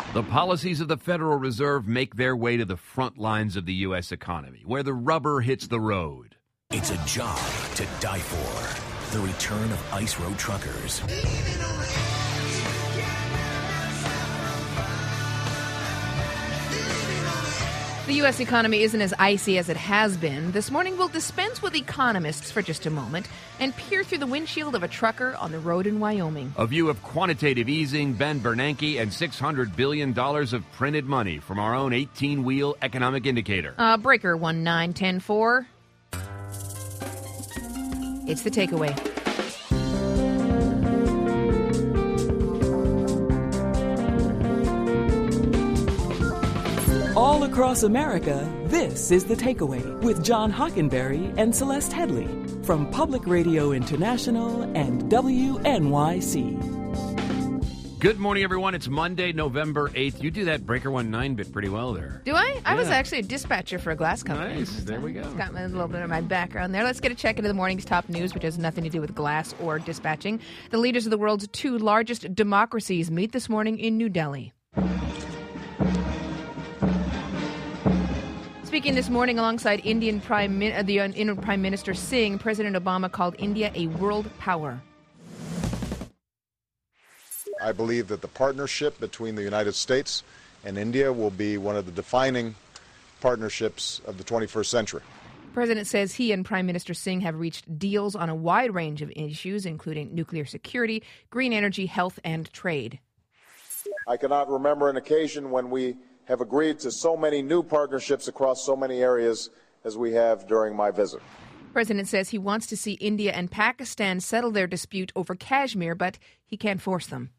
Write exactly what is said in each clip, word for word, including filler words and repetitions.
The policies of the Federal Reserve make their way to the front lines of the U S economy, where the rubber hits the road. It's a job to die for. The return of Ice Road Truckers. The U S economy isn't as icy as it has been. This morning, we'll dispense with economists for just a moment and peer through the windshield of a trucker on the road in Wyoming. A view of quantitative easing, Ben Bernanke, and six hundred billion dollars of printed money from our own eighteen-wheel economic indicator. Uh, breaker one nine ten four. It's the takeaway. All across America, this is The Takeaway with John Hockenberry and Celeste Headley from Public Radio International and W N Y C. Good morning, everyone. It's Monday, November eighth. You do that Breaker one nine bit pretty well there. Do I? I Yeah. was actually a dispatcher for a glass company. Nice. There we go. Got a little bit of my background there. Let's get a check into the morning's top news, which has nothing to do with glass or dispatching. The leaders of the world's two largest democracies meet this morning in New Delhi. Speaking this morning alongside Indian Prime Min- uh, the uh, Indian Prime Minister Singh, President Obama called India a world power. I believe that the partnership between the United States and India will be one of the defining partnerships of the twenty-first century. The President says he and Prime Minister Singh have reached deals on a wide range of issues, including nuclear security, green energy, health, and trade. I cannot remember an occasion when we have agreed to so many new partnerships across so many areas as we have during my visit. The President says he wants to see India and Pakistan settle their dispute over Kashmir, but he can't force them.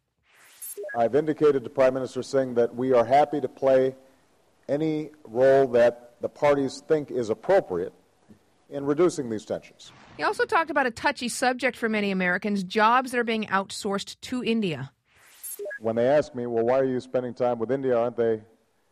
I've indicated to Prime Minister Singh that we are happy to play any role that the parties think is appropriate in reducing these tensions. He also talked about a touchy subject for many Americans, jobs that are being outsourced to India. When they ask me, well, why are you spending time with India? Aren't they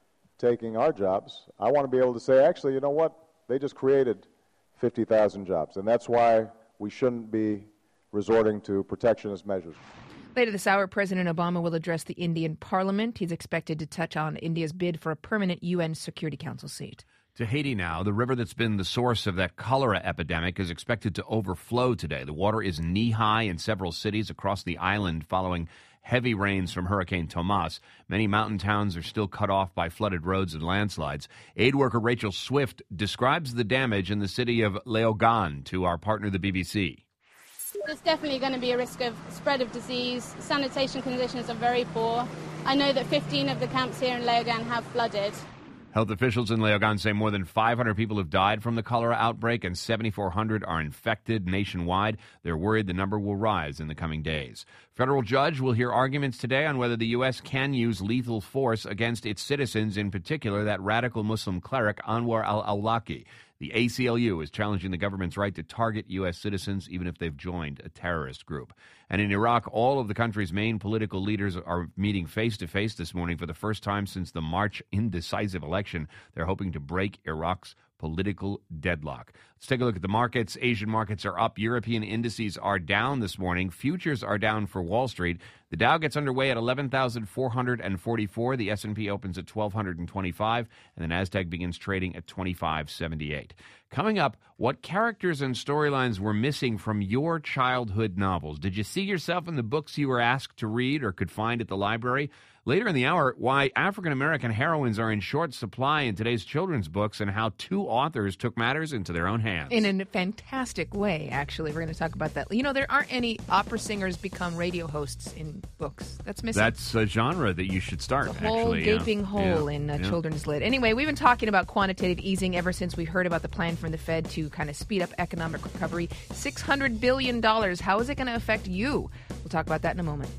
taking our jobs? I want to be able to say, actually, you know what? They just created fifty thousand jobs, and that's why we shouldn't be resorting to protectionist measures. Later this hour, President Obama will address the Indian Parliament. He's expected to touch on India's bid for a permanent U N Security Council seat. To Haiti now. The river that's been the source of that cholera epidemic is expected to overflow today. The water is knee-high in several cities across the island following heavy rains from Hurricane Tomas. Many mountain towns are still cut off by flooded roads and landslides. Aid worker Rachel Swift describes the damage in the city of Léogâne to our partner, the B B C. There's definitely going to be a risk of spread of disease. Sanitation conditions are very poor. I know that fifteen of the camps here in Léogâne have flooded. Health officials in Léogâne say more than five hundred people have died from the cholera outbreak and seventy-four hundred are infected nationwide. They're worried the number will rise in the coming days. Federal judge will hear arguments today on whether the U S can use lethal force against its citizens, in particular that radical Muslim cleric Anwar al-Awlaki. The A C L U is challenging the government's right to target U S citizens even if they've joined a terrorist group. And in Iraq, all of the country's main political leaders are meeting face-to-face this morning for the first time since the March indecisive election. They're hoping to break Iraq's political deadlock. Let's take a look at the markets. Asian markets are up. European indices are down this morning. Futures are down for Wall Street. The Dow gets underway at eleven thousand four hundred forty-four. The S and P opens at twelve twenty-five, and the Nasdaq begins trading at twenty-five seventy-eight. Coming up, what characters and storylines were missing from your childhood novels? Did you see yourself in the books you were asked to read or could find at the library? Later in the hour, why African-American heroines are in short supply in today's children's books and how two authors took matters into their own hands. In a fantastic way, actually. We're going to talk about that. You know, there aren't any opera singers become radio hosts in books. That's missing. That's a genre that you should start, It's a whole actually. gaping yeah. hole yeah. in uh, yeah. children's lit. Anyway, we've been talking about quantitative easing ever since we heard about the plan from the Fed to kind of speed up economic recovery. six hundred billion dollars. How is it going to affect you? We'll talk about that in a moment.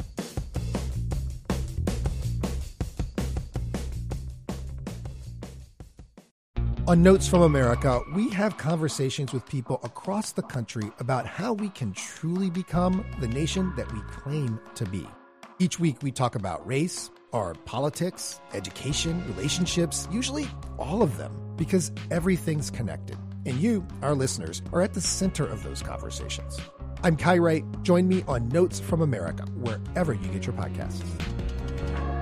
On Notes from America, we have conversations with people across the country about how we can truly become the nation that we claim to be. Each week, we talk about race, our politics, education, relationships, usually all of them, because everything's connected. And you, our listeners, are at the center of those conversations. I'm Kai Wright. Join me on Notes from America, wherever you get your podcasts.